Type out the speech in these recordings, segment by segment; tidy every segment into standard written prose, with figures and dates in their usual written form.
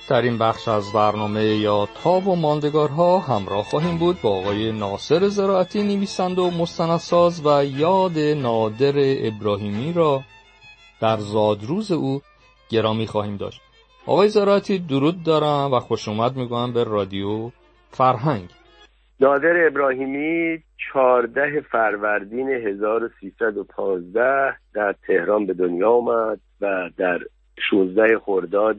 در این بخش از برنامه یادها و ماندگارها همراه خواهیم بود با آقای ناصر زراعتی، نویسنده و مستندساز، و یاد نادر ابراهیمی را در زادروز او گرامی خواهیم داشت. آقای زراعتی درود دارم و خوش اومد میگم به رادیو فرهنگ. نادر ابراهیمی 14 فروردین 1315 در تهران به دنیا آمد و در 16 خرداد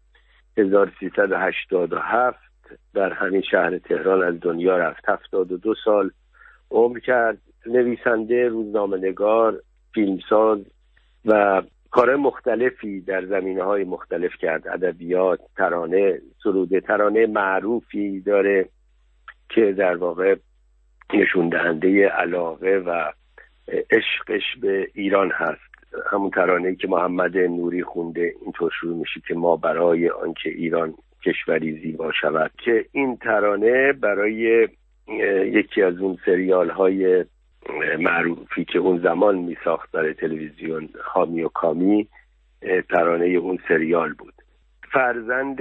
1387 در همین شهر تهران از دنیا رفت. 72 سال عمر کرد. نویسنده، روزنامه‌نگار، فیلمساز و کار مختلفی در زمینه‌های مختلف کرد. ادبیات، ترانه، سروده. ترانه معروفی داره که در واقع نشون دهنده علاقه و عشقش به ایران هست. همون ترانه‌ای که محمد نوری خونده اینطور شروع میشه که ما برای آنکه ایران کشوری زیبا شود، که این ترانه برای یکی از اون سریال‌های معروفی که اون زمان میساخت برای تلویزیون، حامی و کامی، ترانه اون سریال بود. فرزند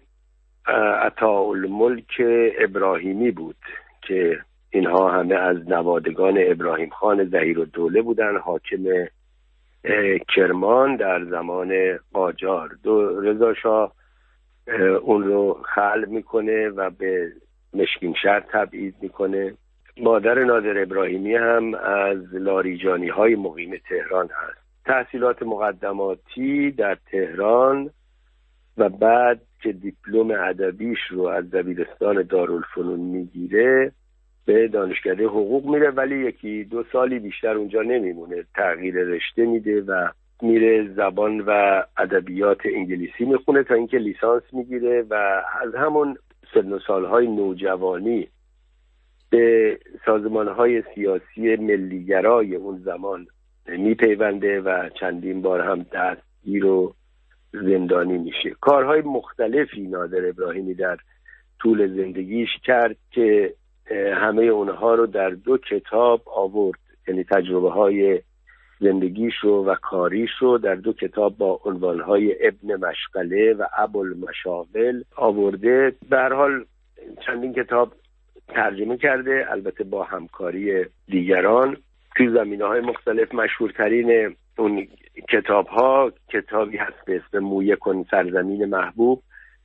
عطاالملک ابراهیمی بود که اینها همه از نوادگان ابراهیم خان ظهیرالدوله بودن، حاکم کرمان در زمان قاجار. رضا شاه اون رو خلع میکنه و به مشکینشهر تبعید میکنه. مادر نادر ابراهیمی هم از لاریجانی های مقیم تهران هست. تحصیلات مقدماتی در تهران و بعد که دیپلم ادبیش رو از دبیرستان دارالفنون میگیره به دانشکده حقوق میره، ولی 1-2 سالی بیشتر اونجا نمیمونه. تغییر رشته میده و میره زبان و ادبیات انگلیسی میخونه تا اینکه لیسانس میگیره و از همون سن و سالهای نوجوانی به سازمانهای سیاسی ملیگرای اون زمان میپیونده و چندین بار هم دستگیر و زندانی میشه. کارهای مختلفی نادر ابراهیمی در طول زندگیش کرد که همه اونها رو در 2 کتاب آورد، یعنی تجربه های زندگیش رو و کاریش رو در 2 کتاب با عنوانهای ابن مشغله و ابوالمشاغل آورده. به هر حال چندین کتاب ترجمه کرده، البته با همکاری دیگران توی زمینه‌های مختلف. مشهورترین اون کتابی هست به اسم مویه کن سرزمین محبوب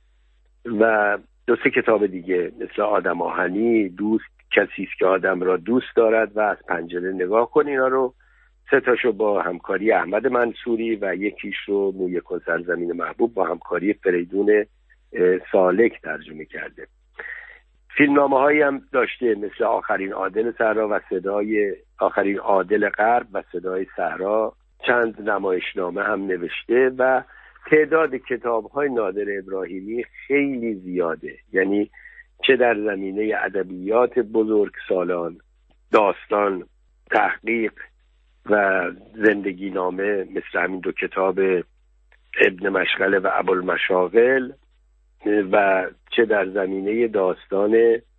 و 2-3 کتاب دیگه مثل آدم آهنی، دوست کسی است که آدم را دوست دارد و از پنجره نگاه کن. اینا رو 3 تاشو با همکاری احمد منصوری و یکیش رو مویه کن سرزمین محبوب با همکاری فریدون سالک ترجمه کرده. فیلمنامه‌هایی هم داشته مثل آخرین عادل صحرا و صدای آخرین عادل غرب و صدای صحرا. چند نمایشنامه هم نوشته و تعداد کتاب‌های نادر ابراهیمی خیلی زیاده، یعنی چه در زمینه ادبیات بزرگسالان، داستان، تحقیق و زندگی نامه مثل همین 2 کتاب ابن مشغله و ابوالمشاغل، و چه در زمینه داستان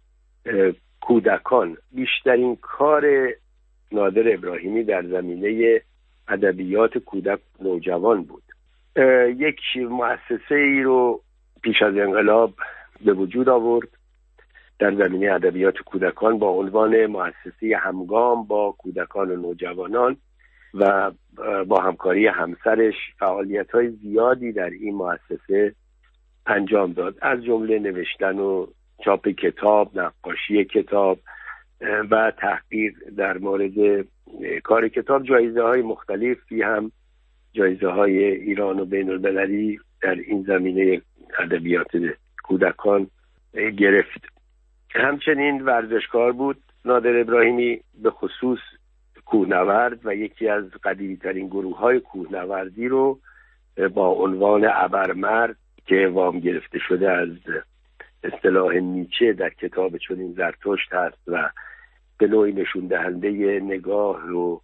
کودکان. بیشترین کار نادر ابراهیمی در زمینه ادبیات کودک نوجوان بود. یک مؤسسه ای رو پیش از انقلاب به وجود آورد در زمینه ادبیات کودکان با عنوان مؤسسه همگام با کودکان و نوجوانان و با همکاری همسرش فعالیت‌های زیادی در این مؤسسه انجام داد، از جمله نوشتن و چاپ کتاب، نقاشی کتاب و تحقیق در مورد کار کتاب. جایزه‌های مختلفی هم، جایزه‌های ایران و بین‌المللی در این زمینه ادبیات کودکان گرفت. همچنین ورزشکار بود نادر ابراهیمی، به خصوص کوهنورد، و یکی از قدیمی‌ترین گروه‌های کوهنوردی رو با عنوان ابرمرد که وام گرفته شده از اصطلاح نیچه در کتاب چنین زرتشت هست و به نوعی نشون دهنده نگاه و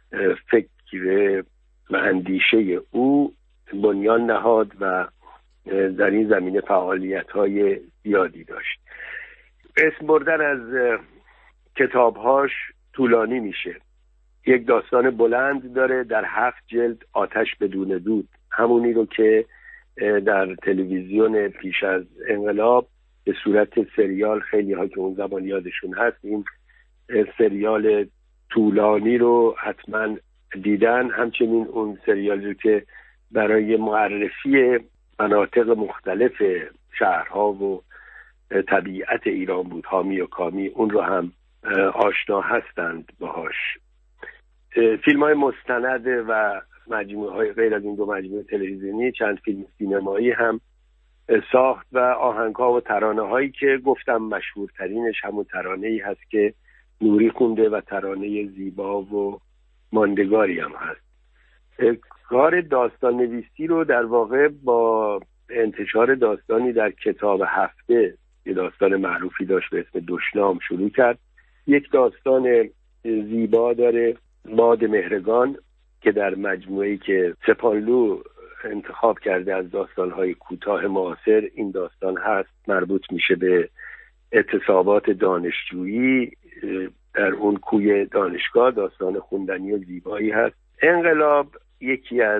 فکر و اندیشه او بنیان نهاد و در این زمینه فعالیت‌های زیادی داشت. اسم بردن از کتاب‌هاش طولانی میشه. یک داستان بلند داره در 7 جلد، آتش بدون دود، همونی رو که در تلویزیون پیش از انقلاب به صورت سریال، خیلی ها که اون زمان یادشون هست این سریال طولانی رو حتما دیدن. همچنین اون سریالی که برای معرفی مناطق مختلف شهرها و طبیعت ایران بود، حامی و کامی، اون رو هم آشنا هستند باهاش. فیلم های مستند و مجموعه های غیر از این دو مجموعه تلویزیونی، چند فیلم سینمایی هم ساخت و آهنگ ها و ترانه هایی که گفتم مشهورترینش همون ترانه ای هست که نوری خونده و ترانه زیبا و ماندگاری هم هست. کار داستان نویسی رو در واقع با انتشار داستانی در کتاب هفته، یه داستان معروفی داشت به اسم دشنام، شروع کرد. یک داستان زیبا داره، باد مهرگان، که در مجموعه‌ای که سپانلو انتخاب کرده از داستان‌های کوتاه معاصر این داستان هست. مربوط میشه به اعتصابات دانشجویی در اون کوی دانشگاه. داستان خوندنی و زیبایی هست. انقلاب یکی از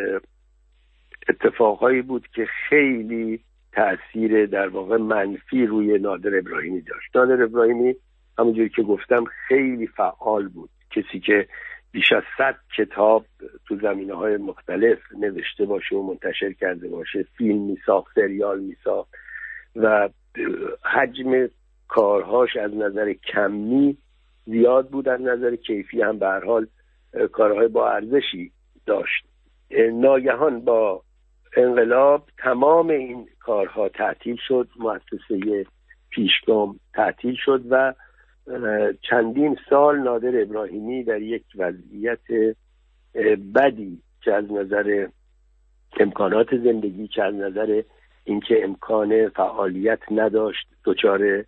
اتفاقهایی بود که خیلی تأثیر در واقع منفی روی نادر ابراهیمی داشت. نادر ابراهیمی همونجوری که گفتم خیلی فعال بود، کسی که بیش از 100 کتاب تو زمینه‌های مختلف نوشته باشه و منتشر کرده باشه، فیلم میساخت، سریال میساخت و حجم کارهاش از نظر کمی زیاد بود، از نظر کیفی هم به هر حال کارهای با ارزشی داشت. ناگهان با انقلاب تمام این کارها تعطیل شد، مؤسسه پیشگام تعطیل شد و چندین سال نادر ابراهیمی در یک وضعیت بدی، چه از نظر امکانات زندگی، چه از نظر اینکه امکان فعالیت نداشت، دچار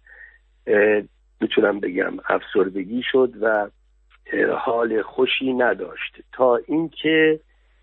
میتونم بگم افسردگی شد و حال خوشی نداشت، تا اینکه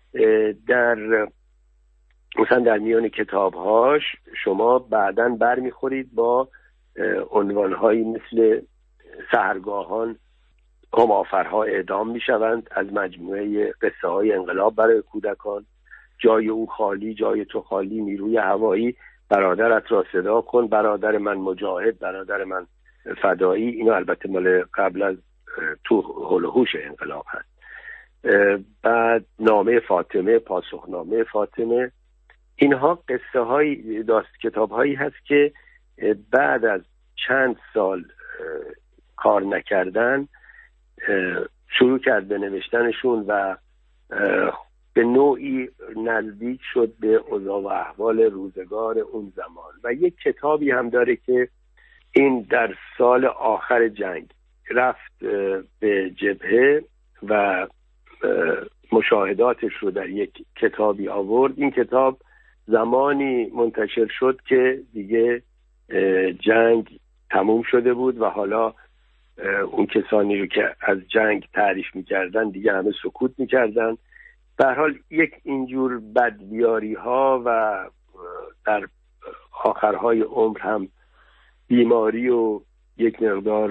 مثلا در میان کتابهاش شما بعداً برمیخورید با عنوانهایی مثل سحرگاهان همافرها اعدام میشوند، از مجموعه قصه های انقلاب برای کودکان، جای او خالی، جای تو خالی، نیروی هوایی، برادرت را صدا کن، برادر من مجاهد، برادر من فدایی. اینا البته مال قبل از تو هول و هوش انقلاب هست. بعد نامه فاطمه، پاسخنامه فاطمه. اینها قصه های کتاب هایی هست که بعد از چند سال کار نکردن شروع کرد به نوشتنشون و به نوعی نزدیک شد به اوضاع و احوال روزگار اون زمان. و یک کتابی هم داره که این در سال آخر جنگ رفت به جبهه و مشاهداتش رو در یک کتابی آورد. این کتاب زمانی منتشر شد که دیگه جنگ تموم شده بود و حالا اون کسانی رو که از جنگ تعریف میکردن دیگه همه سکوت میکردن. به هر حال یک اینجور بدبیاری ها و در آخرهای عمر هم بیماری و یک مقدار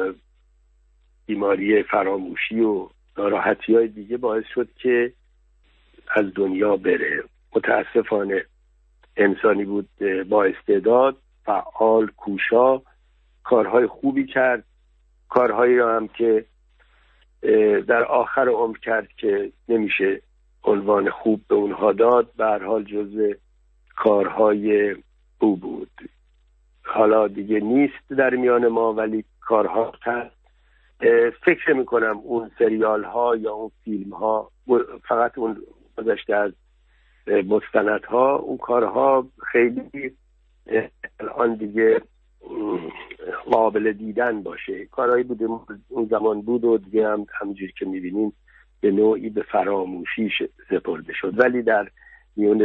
بیماری فراموشی و ناراحتی های دیگه باعث شد که از دنیا بره. متاسفانه انسانی بود با استعداد، فعال، کوشا، کارهای خوبی کرد، کارهایی را هم که در آخر عمر کرد که نمیشه عنوان خوب به اونها داد، به هر حال جزء کارهای او بود. حالا دیگه نیست در میان ما، ولی کارها کرد. فکر میکنم اون سریال ها یا اون فیلم ها، فقط اون گذشته از مستند ها، اون کارها خیلی الان دیگه قابل دیدن باشه. کارهایی بوده اون زمان بود و دیگه همونجوری که میبینیم به نوعی به فراموشی سپرده شد. ولی در میون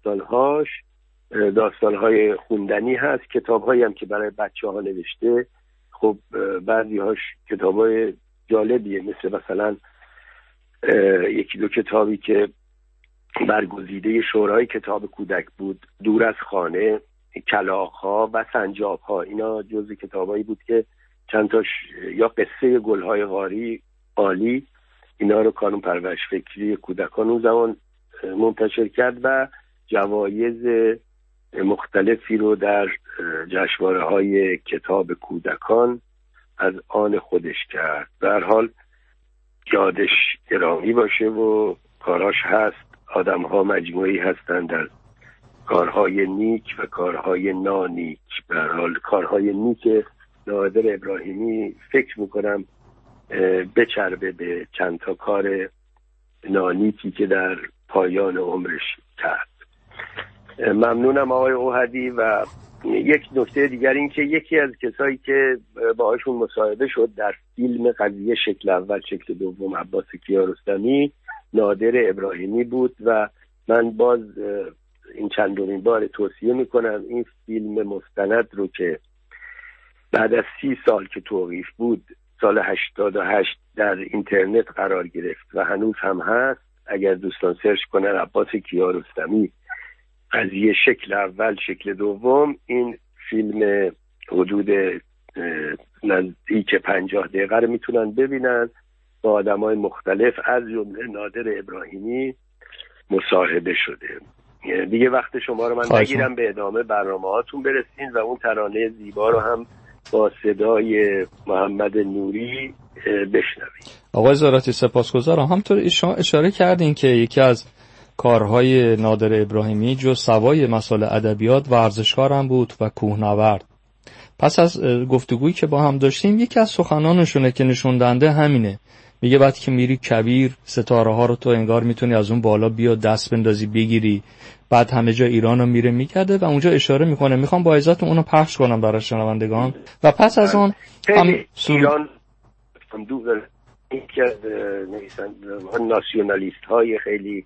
داستانهای خوندنی هست، کتابهایی هم که برای بچه ها نوشته. خب بعضی هاش کتابهای جالبیه، مثلا یکی دو کتابی که برگزیده شورای کتاب کودک بود، دور از خانه، کلاغ‌ها و سنجاب‌ها. اینا جزء کتابایی بود که چند تاش یا قصه گل‌های غاری عالی، اینا رو کانون پرورش فکری کودکان اون زمان منتشر کرد و جوایز مختلفی رو در جشنواره‌های کتاب کودکان از آن خودش کرد. به هر حال یادش گرامی باشه و کاراش هست. آدم‌ها مجموعی هستند در کارهای نیک و کارهای نانیک. به هر حال کارهای نیک نادر ابراهیمی فکر میکنم بچربه به چند تا کار نانیکی که در پایان عمرش کرد. ممنونم آقای اوحدی. و یک نکته دیگر این که یکی از کسایی که باهاشون مصاحبه شد در فیلم قضیه شکل اول شکل دوم عباس کیارستمی نادر ابراهیمی بود و من باز این چندمین بار توصیه میکنم این فیلم مستند رو که بعد از 30 سال که توقیف بود سال 88 در اینترنت قرار گرفت و هنوز هم هست. اگر دوستان سرچ کنن عباس کیارستمی قضیه شکل اول شکل دوم، این فیلم حدود نزدیک 50 دقیقه رو میتونن ببینن با آدمای مختلف از جمله نادر ابراهیمی مصاحبه شده. دیگه وقت شما رو من نگیرم، به ادامه برنامه هاتون برسین و اون ترانه زیبا رو هم با صدای محمد نوری بشنوید. آقای زراعتی سپاسگزارم. همطور اشاره کردین که یکی از کارهای نادر ابراهیمی جز سوای مسائل ادبیات ورزشکار هم بود و کوهنورد. پس از گفتگویی که با هم داشتیم یکی از سخنانشونه که نشون دهنده همینه. میگه وقتی که میری کویر ستاره ها رو تو انگار میتونی از اون بالا بیا دست بندازی بگیری. بعد همه جا ایران رو میره میگرده و اونجا اشاره میکنه. میخوام با اجازهتون اونو پخش کنم برای شنوندگان و پس از اون ایران یکی از ناسیونالیست های خیلی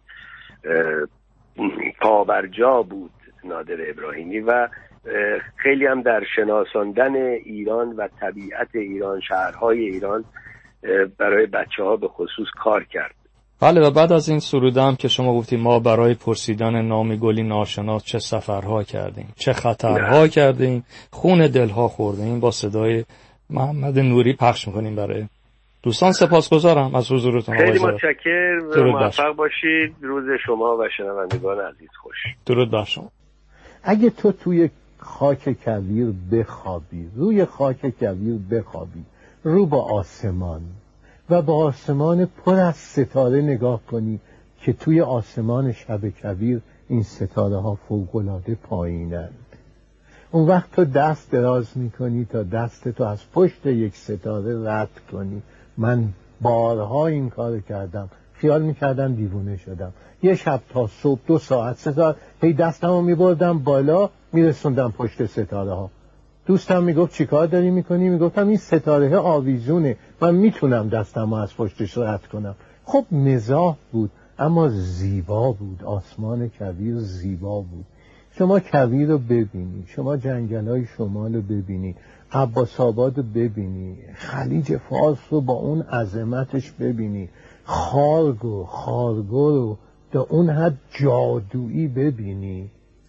پابرجا بود نادر ابراهیمی و خیلی هم در شناساندن ایران و طبیعت ایران، شهرهای ایران برای بچه‌ها به خصوص کار کرد. بله و بعد از این سروده هم که شما گفتیم ما برای پرسیدن نام گلی ناشناس چه سفرها کردیم، چه خطرها کردیم، خون دلها خوردیم، با صدای محمد نوری پخش میکنیم برای دوستان. سپاسگزارم از حضورتون. خیلی متشکرم. موفق باشید. روز شما و شنوندگان عزیز خوش. درود بر شما. اگه تو توی خاک کویر بخوابی، روی خاک کویر بخوابی، رو با آسمان و با آسمان پر از ستاره نگاه کنی که توی آسمان شب کویر این ستاره ها فوق‌العاده پایینند، اون وقت تو دست دراز میکنی تا دست تو از پشت یک ستاره رد کنی. من بارها این کار کردم، خیال میکردم دیوونه شدم. یه شب تا صبح 2 ساعت 3 ساعت هی دستمو میبردم بالا میرسوندم پشت ستاره ها. دوستم میگفت چی کار داری میکنی؟ میگفتم این ستاره آویزونه، من میتونم دستمو از پشتش رد کنم. خب مزاح بود اما زیبا بود. آسمان کویر زیبا بود. شما کویر رو ببینی، شما جنگل‌های شمال رو ببینی، عباس‌آباد رو ببینی، خلیج فارس رو با اون عظمتش ببینی، خارگو رو تا اون حد جادویی ببینی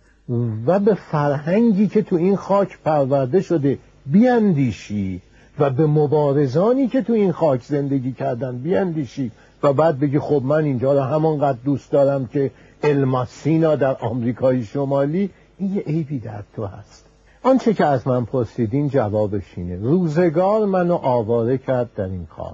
و به فرهنگی که تو این خاک پرورده شده بیاندیشی و به مبارزانی که تو این خاک زندگی کردن بیاندیشی و بعد بگی خب من اینجا رو همانقدر دوست دارم که الماسینا در آمریکای شمالی. این یه عیبی در تو هست. آنچه که از من پرسیدین جوابش اینه. روزگار منو آواره کرد در این خاک.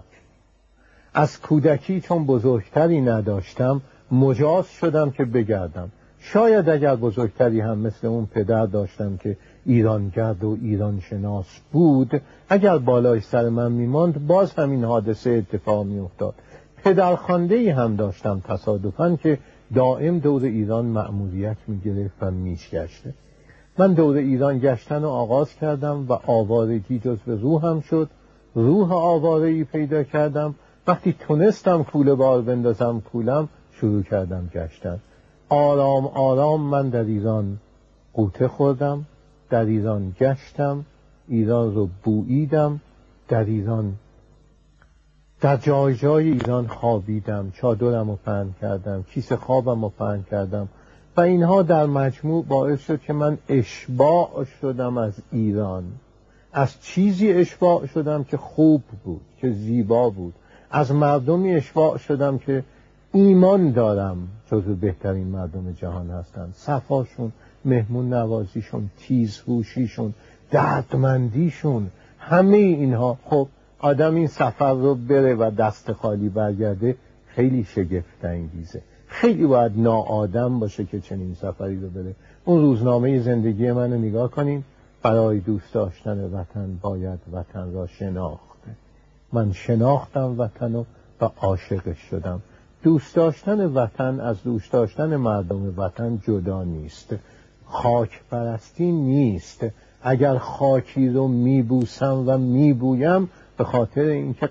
از کودکی چون بزرگتری نداشتم مجاز شدم که بگردم. شاید اگر بزرگتری هم مثل اون پدر داشتم که ایرانگرد و ایران شناس بود، اگر بالای سر من میماند باز همین حادثه اتفاق میافتاد. پدرخوانده‌ای هم داشتم تصادفاً که دائم دور ایران مأموریت میگرفت و میگشته. من دور ایران گشتن رو آغاز کردم و آوارگی جزو روحم شد. روح آواره‌ای پیدا کردم. وقتی تونستم کوله بار بندازم کولم، شروع کردم گشتن. آرام آرام من در ایران غوطه خوردم، در ایران گشتم، ایران رو بوییدم، در ایران در جای جای ایران خوابیدم، چادرم رو پهن کردم، کیسه خوابم رو پهن کردم و اینها در مجموع باعث شد که من اشباع شدم از ایران. از چیزی اشباع شدم که خوب بود، که زیبا بود. از مردمی اشباع شدم که ایمان دارم، جزو بهترین مردم جهان هستند. صفاشون، مهمون نوازیشون، تیزهوشیشون، دردمندیشون، همه اینها. خب آدم این سفر رو بره و دست خالی برگرده، خیلی شگفت انگیزه. خیلی باید ناآدم باشه که چنین سفری رو بره. اون روزنامه زندگی من رو نگاه کنین. برای دوست داشتن وطن باید وطن را شناخت. من شناختم وطن و عاشقش شدم. دوست داشتن وطن از دوست داشتن مردم وطن جدا نیست. خاک پرستی نیست. اگر خاکی رو میبوسم و میبویم به خاطر اینکه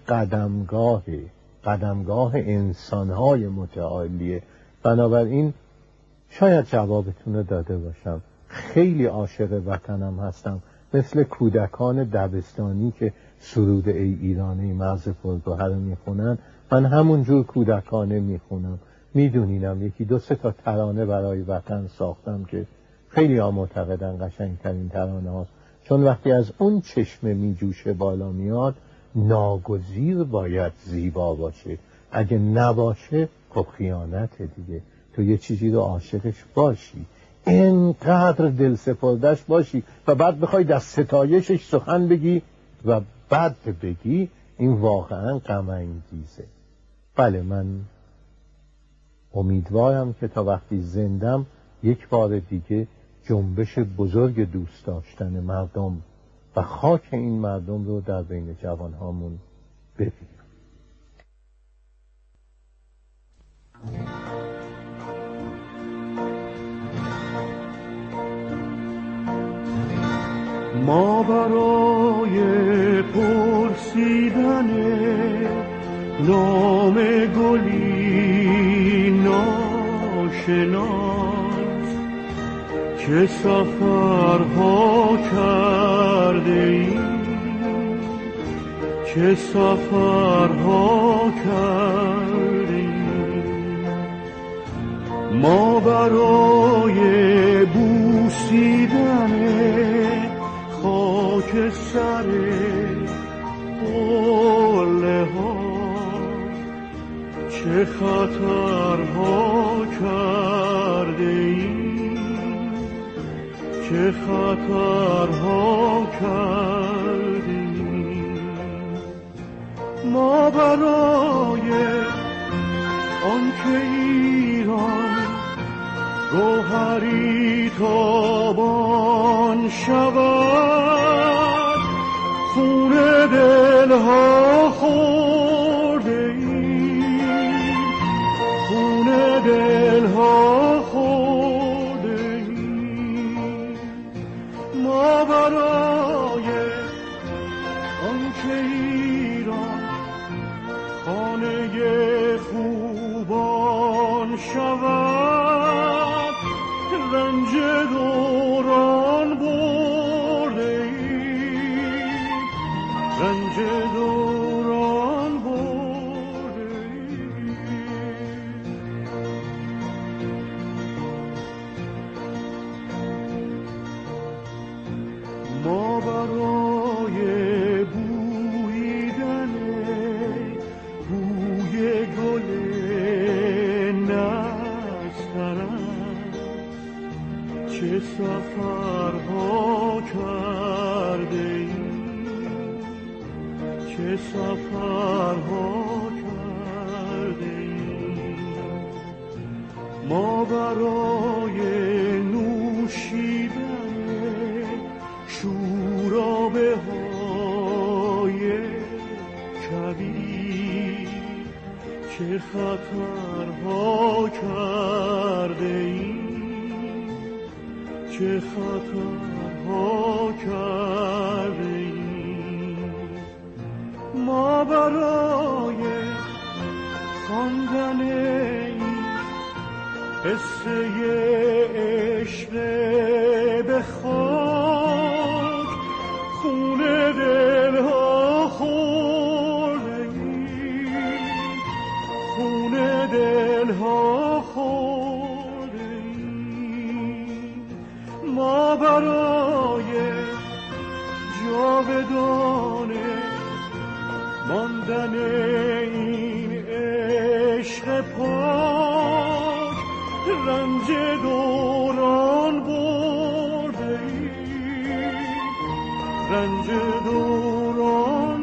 قدمگاه انسانهای متعالیه. بنابراین شاید جوابتون رو داده باشم. خیلی عاشق وطنم هستم، مثل کودکان دبستانی که سرود ای ایرانی مغز پرگوهر رو میخونن. من همونجور کودکانه میخونم. میدونینم یکی دو سه تا ترانه برای وطن ساختم که خیلی ها معتقدن قشنگترین ترانه هاست، چون وقتی از اون چشمه میجوشه بالا میاد ناگزیر باید زیبا باشه. اگه نباشه خب خیانته دیگه. تو یه چیزی رو عاشقش باشی، اینقدر دل سپردش باشی و بعد بخوای در ستایشش سخن بگی و بعد بگی، این واقعا غم انگیزه. بله، من امیدوارم که تا وقتی زندم یک بار دیگه جنبش بزرگ دوست داشتن مردم و خاک این مردم رو در بین جوانهامون ببینم. ما برای پرسیدن نام گلی ناشناس که سفرها کرده ایم، که سفرها کرده ایم، ما برای بوسیدن خاک سر قله ها چه خطرها کرده ایم، چه خطرها کرده ایم، ما برای آنکه ایران گوهری تابان شود خون دلها خورده ایم، خون دلها خورده ایم، ما برای آنکه ایران خانه خوبان شود رنج دوران برده ایم، رنج دوران برده ایم، ما برای بوییدن بوی گل چه سفرها کرده ایم، چه سفرها کرده ایم، ما برای نوشیدن شورابه های کبیر چه خطرها کرده ایم، چه خطرها کرده ایم، ما برای خواندن این قصه عشق به خاک خون دلها خورده ایم، خون دلها خورده ایم، ما برای جاودانه ماندن این عشق پاک رنج دوران برده ای، رنج دوران